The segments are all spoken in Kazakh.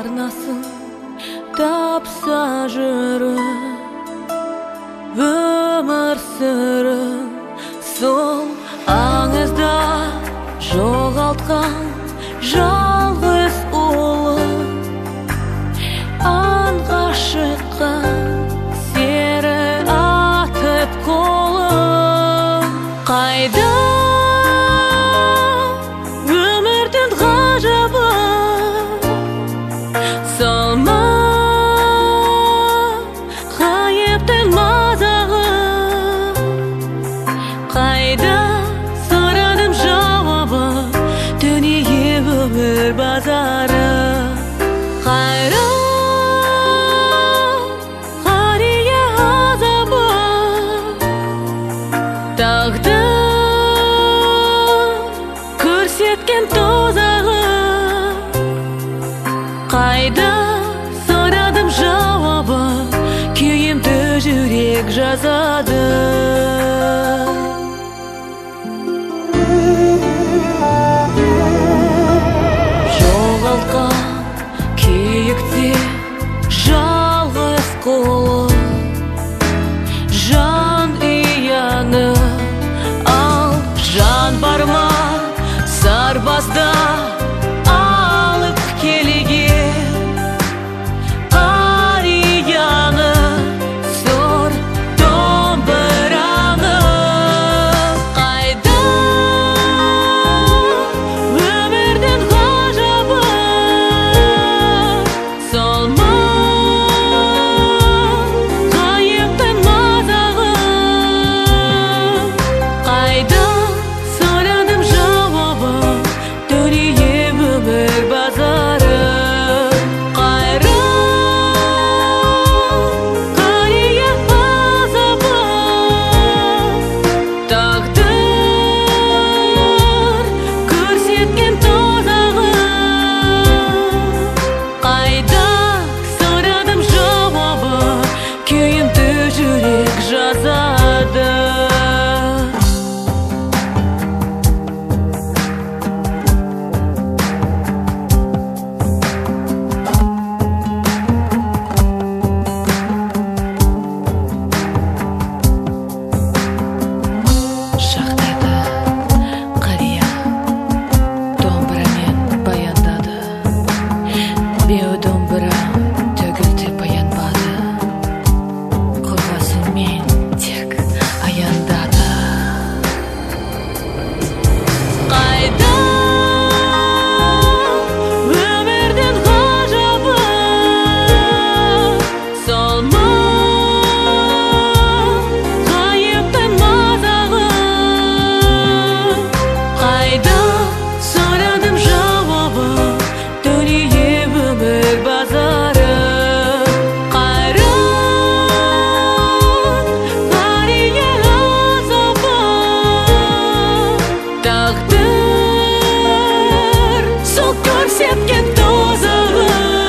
арнасын тапса жүріп өмір сүріп, сол аңызда жоғалтқан жалғыз ұлы аңға шыққан сері атып қолы. Қайда өмірдің ғажабы, сол ма ғайыптың мазағы? Қайда сұрадым жауабы, дүние өмір базары? Қария азабы, тағдыр көрсеткен тозағы. Қайда сұрадым жауабы, күйімді жүрек жазады. Жоғалтқан күйікте жалғыз қолы, жан ұяны ал жан бар ма сарбазда алып келген қарияны, зор домбыраны? Қайда өмірдің ғажабы, сол ма ғайыптың мазағы? Қайда сұрадым жауабы, дүние өмір базары? Қария азабы, тағдыр көрсеткен тозағы. Қайда сұрадым жауабы, күйімді жүрек жазады. Шақтады қария, домбырамен баяндады. Беу домбыра төгілді баянбады, құрбасымен тек аяндады. Қайда өмірдің ғажабы, сол ма ғайыптың мазағы? Қайда сұрадым жауабы, дүние өмір базары? Қария азабы, тағдыр сол көрсеткен тозағы.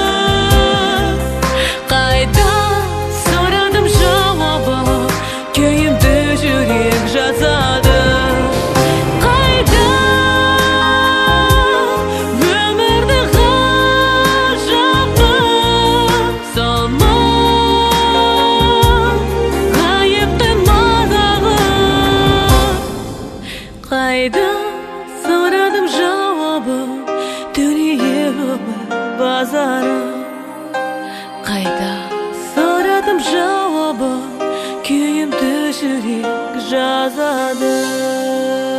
Қайда сұрадым жауабы, күйімді жүрек жазады. Қайда өмірдің ғажабы, сол ма ғайыптың мазағы? Қайда сұрадым жауабы, дүние өмір базары? Қайда сұрадым жауабы, күйімді жүрек жазады.